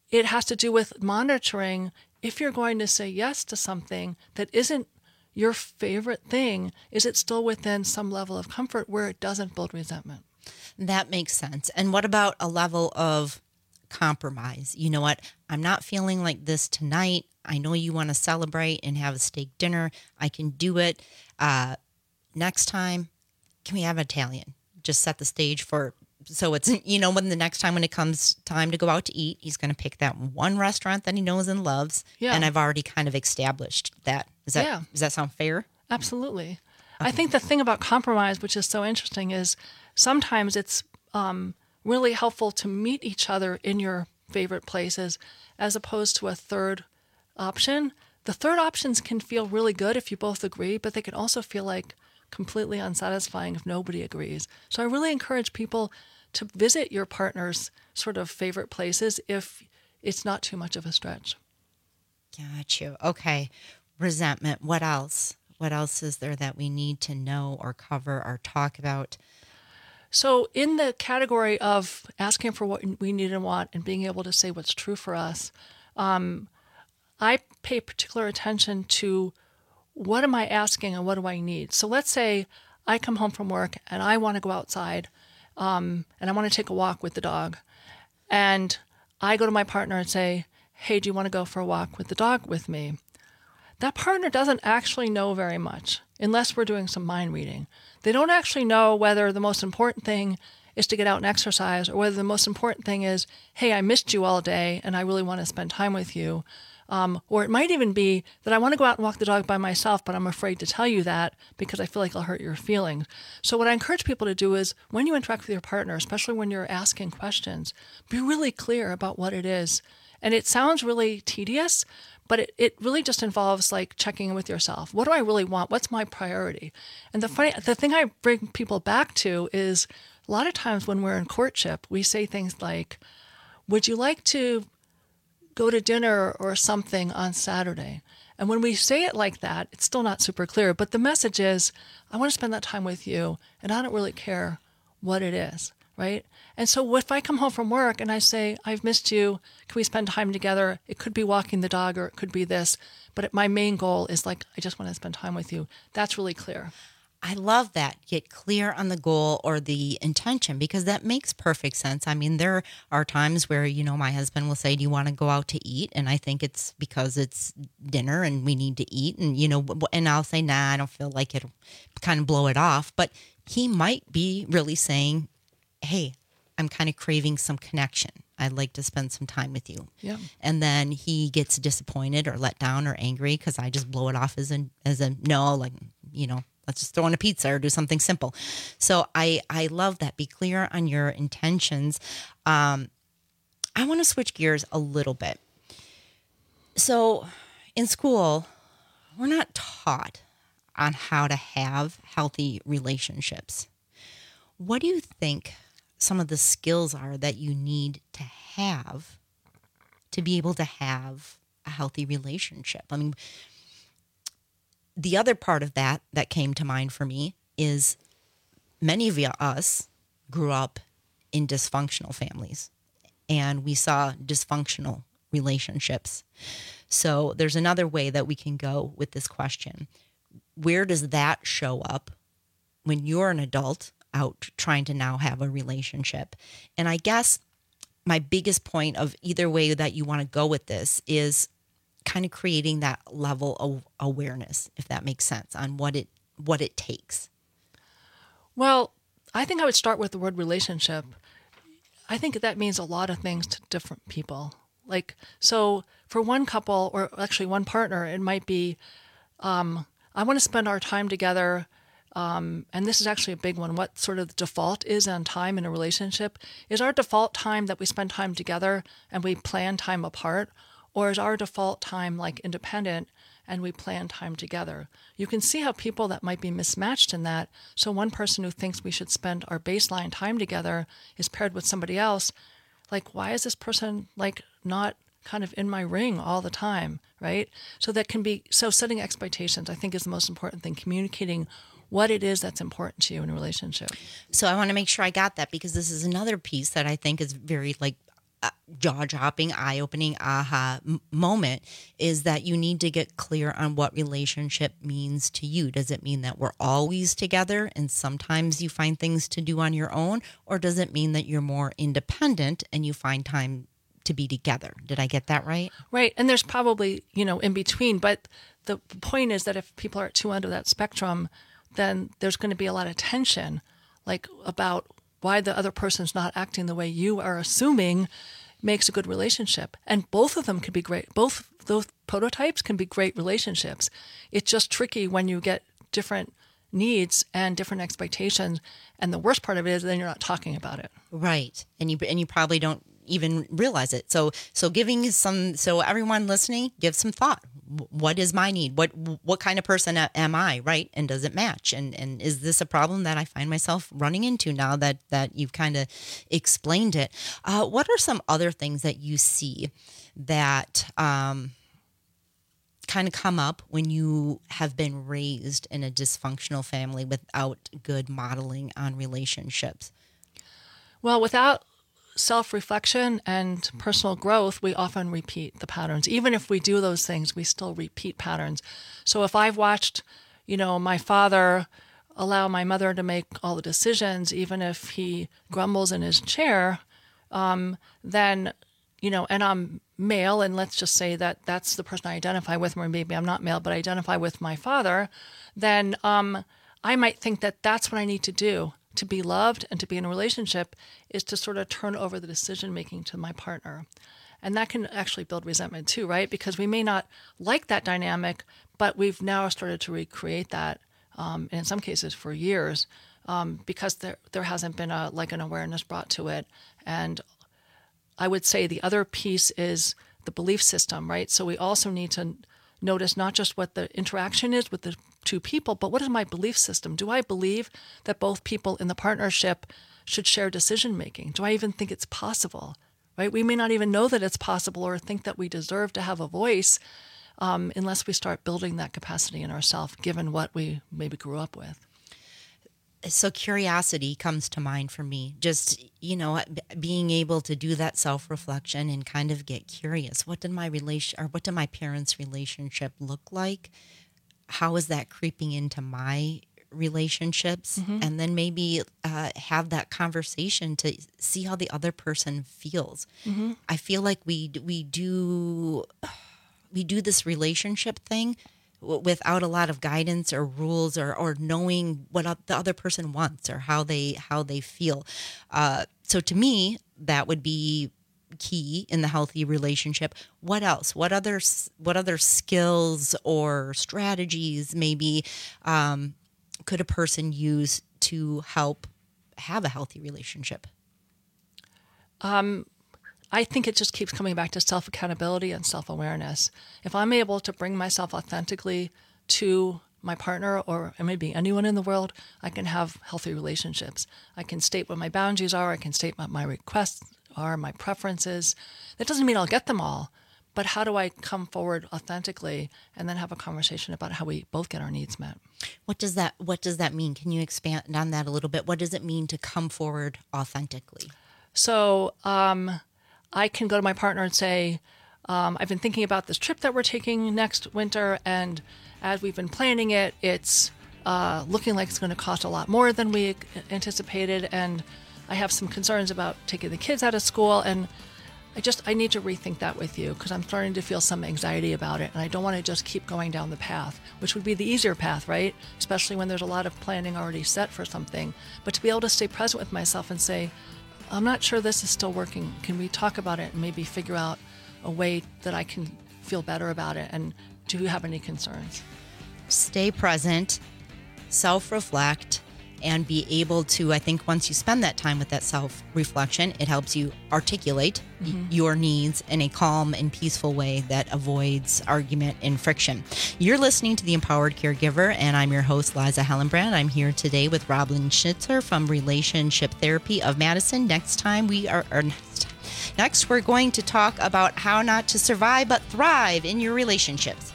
it has to do with monitoring if you're going to say yes to something that isn't your favorite thing, is it still within some level of comfort where it doesn't build resentment? That makes sense. And what about a level of compromise? You know what? I'm not feeling like this tonight. I know you want to celebrate and have a steak dinner. I can do it. Next time, can we have Italian? Just set the stage for, so it's, when the next time when it comes time to go out to eat, he's going to pick that one restaurant that he knows and loves. Yeah. And I've already kind of established that. Does that sound fair? Absolutely. Okay. I think the thing about compromise, which is so interesting, is sometimes it's really helpful to meet each other in your favorite places as opposed to a third option. The third options can feel really good if you both agree, but they can also feel like completely unsatisfying if nobody agrees. So I really encourage people to visit your partner's sort of favorite places if it's not too much of a stretch. Got you. Okay. Resentment. What else? What else is there that we need to know or cover or talk about? So in the category of asking for what we need and want and being able to say what's true for us, I pay particular attention to what am I asking and what do I need? So let's say I come home from work and I want to go outside and I want to take a walk with the dog. And I go to my partner and say, hey, do you want to go for a walk with the dog with me? That partner doesn't actually know very much unless we're doing some mind reading. They don't actually know whether the most important thing is to get out and exercise or whether the most important thing is, hey, I missed you all day and I really want to spend time with you. Or it might even be that I want to go out and walk the dog by myself, but I'm afraid to tell you that because I feel like I'll hurt your feelings. So what I encourage people to do is when you interact with your partner, especially when you're asking questions, be really clear about what it is. And it sounds really tedious, but it really just involves like checking in with yourself. What do I really want? What's my priority? And the thing I bring people back to is a lot of times when we're in courtship, we say things like, would you like to go to dinner or something on Saturday? And when we say it like that, it's still not super clear, but the message is, I want to spend that time with you, and I don't really care what it is, right? And so if I come home from work and I say, I've missed you, can we spend time together? It could be walking the dog or it could be this, but my main goal is like, I just want to spend time with you. That's really clear. I love that. Get clear on the goal or the intention because that makes perfect sense. I mean, there are times where, my husband will say, do you want to go out to eat? And I think it's because it's dinner and we need to eat. And, and I'll say, nah, I don't feel like it'll kind of blow it off. But he might be really saying, hey, I'm kind of craving some connection. I'd like to spend some time with you. Yeah. And then he gets disappointed or let down or angry because I just blow it off as a no, like, let's just throw in a pizza or do something simple. So I love that. Be clear on your intentions. I want to switch gears a little bit. So in school, we're not taught on how to have healthy relationships. What do you think some of the skills are that you need to have to be able to have a healthy relationship? I mean, the other part of that came to mind for me is many of us grew up in dysfunctional families and we saw dysfunctional relationships. So there's another way that we can go with this question. Where does that show up when you're an adult out trying to now have a relationship? And I guess my biggest point of either way that you want to go with this is kind of creating that level of awareness, if that makes sense, on what it takes. Well, I think I would start with the word relationship. I think that means a lot of things to different people. Like, so for one couple, or actually one partner, it might be, I want to spend our time together. And this is actually a big one. What sort of the default is on time in a relationship? Is our default time that we spend time together and we plan time apart? Or is our default time like independent and we plan time together? You can see how people that might be mismatched in that. So one person who thinks we should spend our baseline time together is paired with somebody else. Like, why is this person like not kind of in my ring all the time, right? So setting expectations, I think, is the most important thing. Communicating what it is that's important to you in a relationship. So I want to make sure I got that because this is another piece that I think is very jaw-dropping, eye-opening aha moment is that you need to get clear on what relationship means to you. Does it mean that we're always together and sometimes you find things to do on your own? Or does it mean that you're more independent and you find time to be together? Did I get that right? Right. And there's probably, in between. But the point is that if people are at two ends of that spectrum, then there's going to be a lot of tension, like about why the other person's not acting the way you are assuming makes a good relationship. And both of them could be great. Both those prototypes can be great relationships. It's just tricky when you get different needs and different expectations. And the worst part of it is then you're not talking about it. Right. And you probably don't even realize it. So everyone listening, give some thought. What is my need? What kind of person am I, right? And does it match? And is this a problem that I find myself running into now that you've kind of explained it? What are some other things that you see that kind of come up when you have been raised in a dysfunctional family without good modeling on relationships? Well, without self-reflection and personal growth, we often repeat the patterns. Even if we do those things, we still repeat patterns. So if I've watched, my father allow my mother to make all the decisions, even if he grumbles in his chair, then, and I'm male, and let's just say that that's the person I identify with, or maybe I'm not male, but I identify with my father, then I might think that that's what I need to do to be loved and to be in a relationship, is to sort of turn over the decision-making to my partner. And that can actually build resentment too, right? Because we may not like that dynamic, but we've now started to recreate that, and in some cases for years, because there hasn't been an awareness brought to it. And I would say the other piece is the belief system, right? So we also need to notice not just what the interaction is with the two people, but what is my belief system? Do I believe that both people in the partnership should share decision making? Do I even think it's possible? Right? We may not even know that it's possible or think that we deserve to have a voice unless we start building that capacity in ourselves, given what we maybe grew up with. So curiosity comes to mind for me. Just, being able to do that self-reflection and kind of get curious. What did my parents' relationship look like? How is that creeping into my relationships? Mm-hmm. And then maybe have that conversation to see how the other person feels. Mm-hmm. I feel like we do this relationship thing without a lot of guidance or rules or knowing what the other person wants or how they feel. So to me, that would be key in the healthy relationship. What else? What other skills or strategies maybe could a person use to help have a healthy relationship? I think it just keeps coming back to self-accountability and self-awareness. If I'm able to bring myself authentically to my partner or maybe anyone in the world, I can have healthy relationships. I can state what my boundaries are. I can state what my requests are, my preferences. That doesn't mean I'll get them all, but how do I come forward authentically and then have a conversation about how we both get our needs met? What does that mean? Can you expand on that a little bit? What does it mean to come forward authentically? So, I can go to my partner and say, I've been thinking about this trip that we're taking next winter, and as we've been planning it, it's looking like it's going to cost a lot more than we anticipated, and I have some concerns about taking the kids out of school, and I need to rethink that with you because I'm starting to feel some anxiety about it, and I don't want to just keep going down the path, which would be the easier path, right? Especially when there's a lot of planning already set for something. But to be able to stay present with myself and say, I'm not sure this is still working. Can we talk about it and maybe figure out a way that I can feel better about it? And do you have any concerns? Stay present, self-reflect, and be able to, I think once you spend that time with that self-reflection, it helps you articulate your needs in a calm and peaceful way that avoids argument and friction. You're listening to The Empowered Caregiver, and I'm your host, Liza Hellenbrand. I'm here today with Robin Schnitzer from Relationship Therapy of Madison. Next, we're going to talk about how not to survive but thrive in your relationships.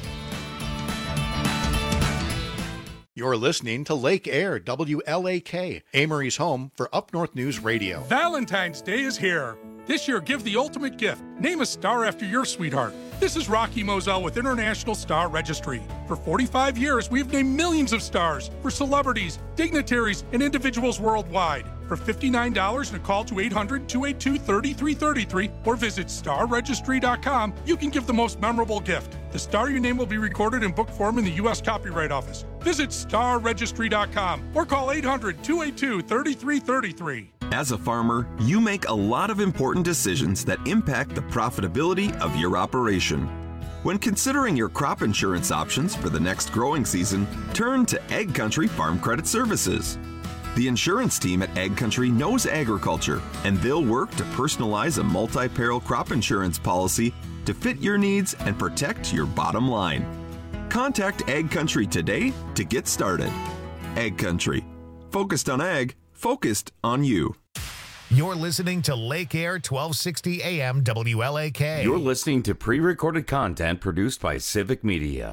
You're listening to Lake Air, WLAK, Amory's home for Up North News Radio. Valentine's Day is here. This year, give the ultimate gift. Name a star after your sweetheart. This is Rocky Moselle with International Star Registry. For 45 years, we've named millions of stars for celebrities, dignitaries, and individuals worldwide. For $59 and a call to 800-282-3333 or visit starregistry.com, you can give the most memorable gift. The star your name will be recorded in book form in the U.S. Copyright Office. Visit starregistry.com or call 800-282-3333. As a farmer, you make a lot of important decisions that impact the profitability of your operation. When considering your crop insurance options for the next growing season, turn to Ag Country Farm Credit Services. The insurance team at Ag Country knows agriculture, and they'll work to personalize a multi-peril crop insurance policy to fit your needs and protect your bottom line. Contact Ag Country today to get started. Ag Country. Focused on ag, focused on you. You're listening to Lake Air 1260 AM WLAK. You're listening to pre-recorded content produced by Civic Media.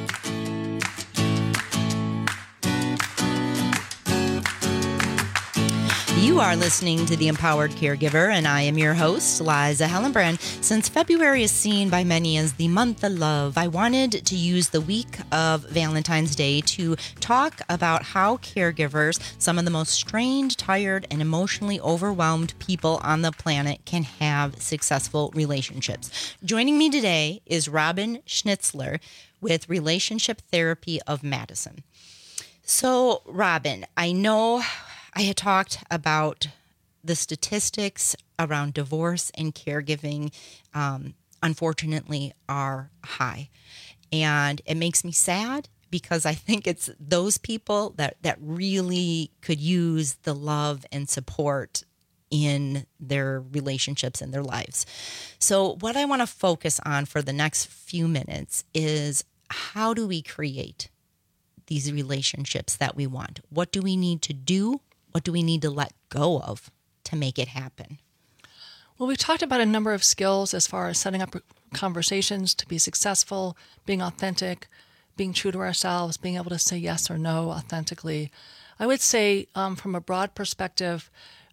You are listening to The Empowered Caregiver, and I am your host, Liza Hellenbrand. Since February is seen by many as the month of love, I wanted to use the week of Valentine's Day to talk about how caregivers, some of the most strained, tired, and emotionally overwhelmed people on the planet, can have successful relationships. Joining me today is Robin Schnitzler with Relationship Therapy of Madison. So, Robin, I know I had talked about the statistics around divorce and caregiving, unfortunately, are high. And it makes me sad because I think it's those people that really could use the love and support in their relationships and their lives. So what I want to focus on for the next few minutes is, how do we create these relationships that we want? What do we need to do? What do we need to let go of to make it happen? Well, we've talked about a number of skills as far as setting up conversations to be successful, being authentic, being true to ourselves, being able to say yes or no authentically. I would say from a broad perspective,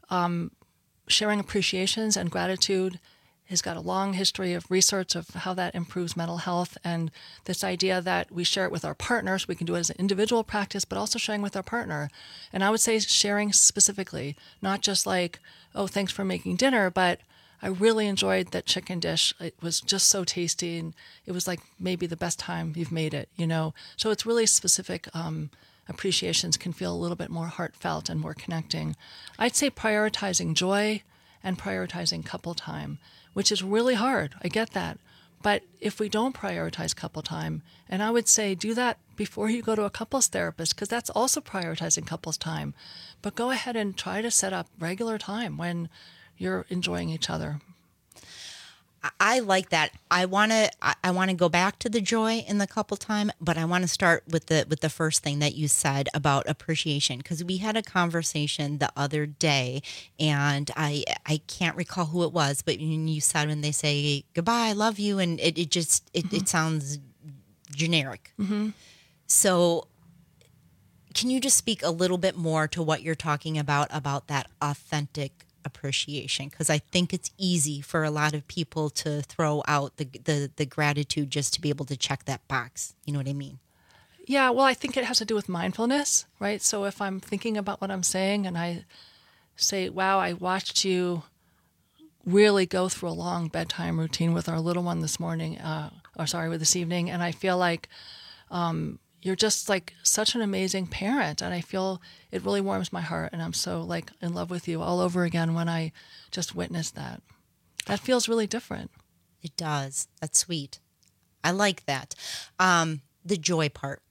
sharing appreciations and gratitude has got a long history of research of how that improves mental health, and this idea that we share it with our partners. We can do it as an individual practice, but also sharing with our partner. And I would say sharing specifically, not just like, oh, thanks for making dinner, but I really enjoyed that chicken dish. It was just so tasty, and it was like maybe the best time you've made it, you know? So it's really specific. Appreciations can feel a little bit more heartfelt and more connecting. I'd say prioritizing joy and prioritizing couple time, which is really hard. I get that. But if we don't prioritize couple time, and I would say do that before you go to a couples therapist, because that's also prioritizing couples time. But go ahead and try to set up regular time when you're enjoying each other. I like that. I want to go back to the joy in the couple time, but I want to start with the first thing that you said about appreciation, because we had a conversation the other day, and I can't recall who it was, but you said when they say goodbye, I love you, and it sounds generic. Mm-hmm. So can you just speak a little bit more to what you're talking about that authentic appreciation? Because I think it's easy for a lot of people to throw out the gratitude just to be able to check that box. You know what I mean? Yeah, well, I think it has to do with mindfulness, right? So if I'm thinking about what I'm saying and I say, wow, I watched you really go through a long bedtime routine with our little one this morning, with this evening, and I feel like you're just like such an amazing parent, and I feel it really warms my heart, and I'm so like in love with you all over again when I just witnessed that. That feels really different. It does. That's sweet. I like that. The joy part.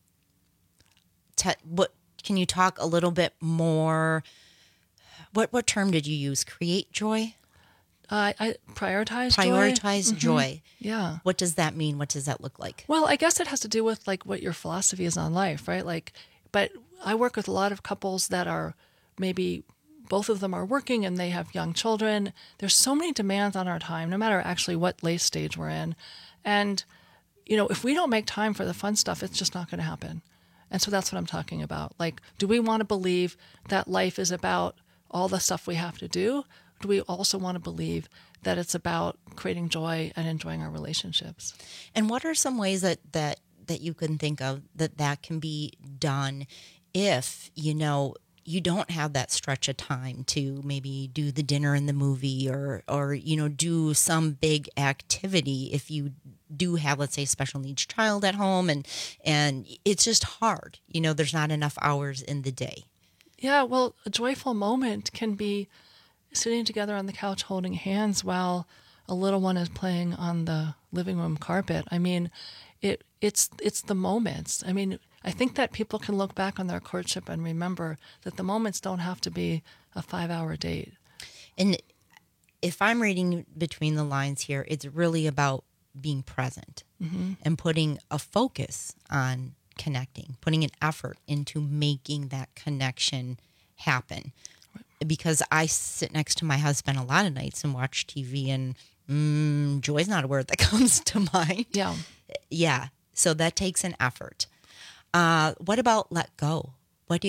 What can you talk a little bit more? What term did you use? Create joy? I prioritize joy. Mm-hmm. Yeah. What does that mean? What does that look like? Well, I guess it has to do with like what your philosophy is on life, right? Like, but I work with a lot of couples that are maybe both of them are working and they have young children. There's so many demands on our time, no matter actually what life stage we're in. And, you know, if we don't make time for the fun stuff, it's just not going to happen. And so that's what I'm talking about. Like, do we want to believe that life is about all the stuff we have to do? do we also want to believe that it's about creating joy and enjoying our relationships? And what are some ways that you can think of that can be done if, you don't have that stretch of time to maybe do the dinner and the movie or do some big activity if you do have, let's say, a special needs child at home and it's just hard. There's not enough hours in the day. Yeah, well, a joyful moment can be sitting together on the couch holding hands while a little one is playing on the living room carpet. I mean, it's the moments. I mean, I think that people can look back on their courtship and remember that the moments don't have to be a 5-hour date. And if I'm reading between the lines here, it's really about being present and putting a focus on connecting, putting an effort into making that connection happen. Because I sit next to my husband a lot of nights and watch TV, and joy's not a word that comes to mind. Yeah. Yeah. So that takes an effort. What about let go? What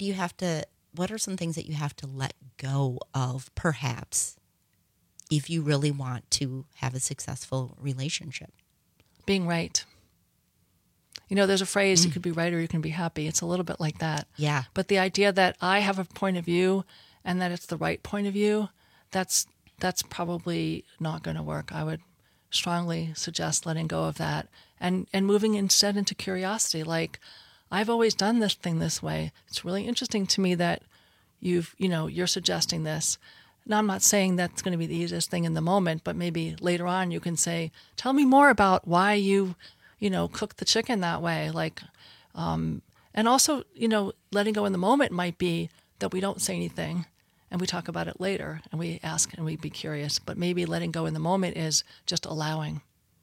are some things that you have to let go of, perhaps, if you really want to have a successful relationship? Being right. There's a phrase, you could be right or you can be happy. It's a little bit like that. Yeah. But the idea that I have a point of view and that it's the right point of view, that's probably not going to work. I would strongly suggest letting go of that and moving instead into curiosity. Like, I've always done this thing this way. It's really interesting to me that you're suggesting this. Now, I'm not saying that's going to be the easiest thing in the moment, but maybe later on you can say, tell me more about why you cook the chicken that way. Like, and also, letting go in the moment might be that we don't say anything and we talk about it later and we ask and we be curious, but maybe letting go in the moment is just allowing.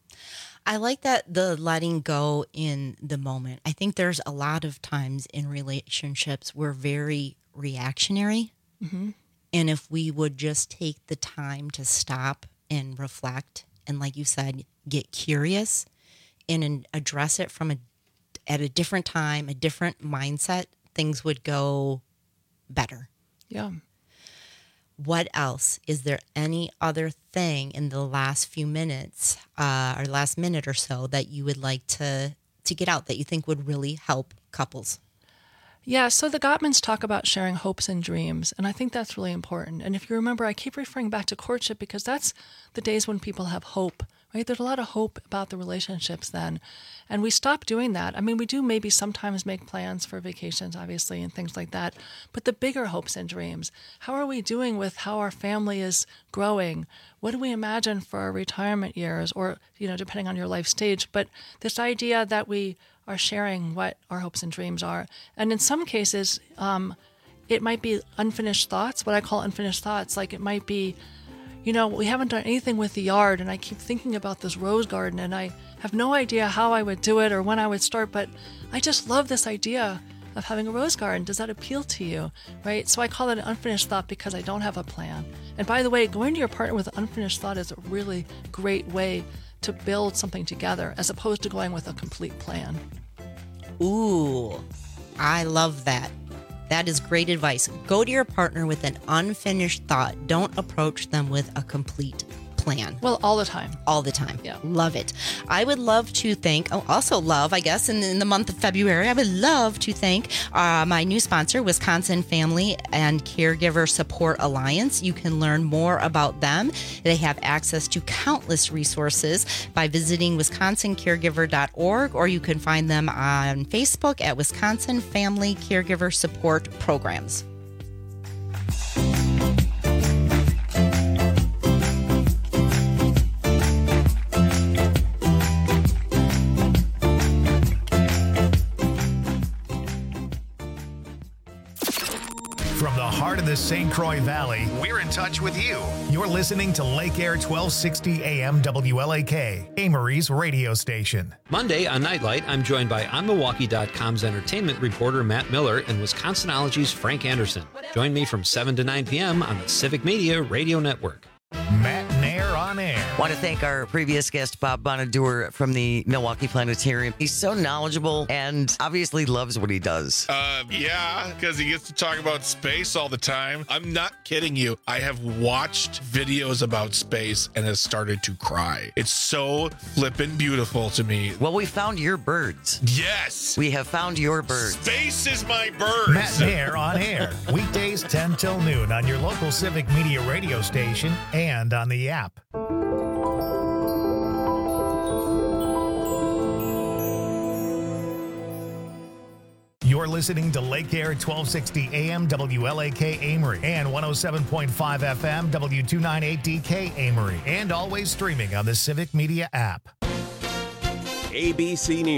I like that, the letting go in the moment. I think there's a lot of times in relationships we're very reactionary. Mm-hmm. And if we would just take the time to stop and reflect and, like you said, get curious and address it at a different time, a different mindset, things would go better. Yeah. What else? Is there any other thing in the last few minutes or last minute or so that you would like to get out that you think would really help couples? Yeah, so the Gottmans talk about sharing hopes and dreams, and I think that's really important. And if you remember, I keep referring back to courtship because that's the days when people have hope, right? There's a lot of hope about the relationships then. And we stop doing that. I mean, we do maybe sometimes make plans for vacations, obviously, and things like that. But the bigger hopes and dreams, how are we doing with how our family is growing? What do we imagine for our retirement years or, depending on your life stage? But this idea that we are sharing what our hopes and dreams are. And in some cases, it might be unfinished thoughts, what I call unfinished thoughts. Like it might be, we haven't done anything with the yard and I keep thinking about this rose garden and I have no idea how I would do it or when I would start, but I just love this idea of having a rose garden. Does that appeal to you, right? So I call it an unfinished thought because I don't have a plan. And by the way, going to your partner with an unfinished thought is a really great way to build something together as opposed to going with a complete plan. Ooh, I love that. That is great advice. Go to your partner with an unfinished thought. Don't approach them with a complete plan. Well, all the time. All the time. Yeah. Love it. I would love to thank, I guess, in the month of February, I would love to thank my new sponsor, Wisconsin Family and Caregiver Support Alliance. You can learn more about them. They have access to countless resources by visiting wisconsincaregiver.org, or you can find them on Facebook at Wisconsin Family Caregiver Support Programs. From the heart of the St. Croix Valley, we're in touch with you. You're listening to Lake Air 1260 AM WLAK, Amory's radio station. Monday on Nightlight, I'm joined by OnMilwaukee.com's entertainment reporter Matt Miller and Wisconsinology's Frank Anderson. Join me from 7 to 9 p.m. on the Civic Media Radio Network. Matt Nair on Air. Want to thank our previous guest, Bob Bonadur from the Milwaukee Planetarium. He's so knowledgeable and obviously loves what he does. Yeah, because he gets to talk about space all the time. I'm not kidding you. I have watched videos about space and has started to cry. It's so flippin' beautiful to me. Well, we found your birds. Yes. We have found your birds. Space is my birds. Matt Mayer on air. Weekdays 10 till noon on your local Civic Media radio station and on the app. You're listening to Lake Air 1260 AM WLAK Amory and 107.5 FM W298DK Amory, and always streaming on the Civic Media app. ABC News.